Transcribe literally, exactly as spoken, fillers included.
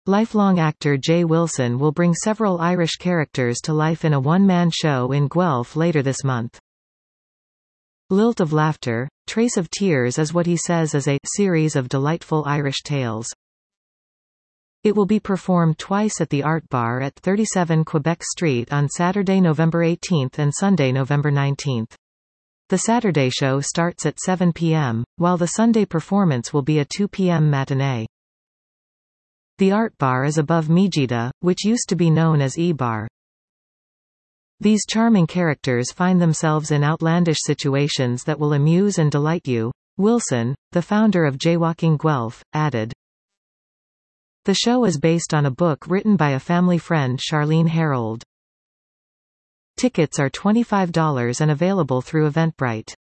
Lifelong actor Jay Wilson will bring several Irish characters to life in a one-man show in Guelph later this month. Lilt of Laughter, Trace of Tears is what he says is a series of delightful Irish tales. It will be performed twice at the Art Bar at thirty-seven Quebec Street on Saturday, November eighteenth and Sunday, November nineteenth. The Saturday show starts at seven p m, while the Sunday performance will be a two p m matinee. The Art Bar is above Mijida, which used to be known as E-Bar. These charming characters find themselves in outlandish situations that will amuse and delight you, Wilson, the founder of Jaywalking Guelph, added. The show is based on a book written by a family friend, Charlene Harold. Tickets are twenty-five dollars and available through Eventbrite.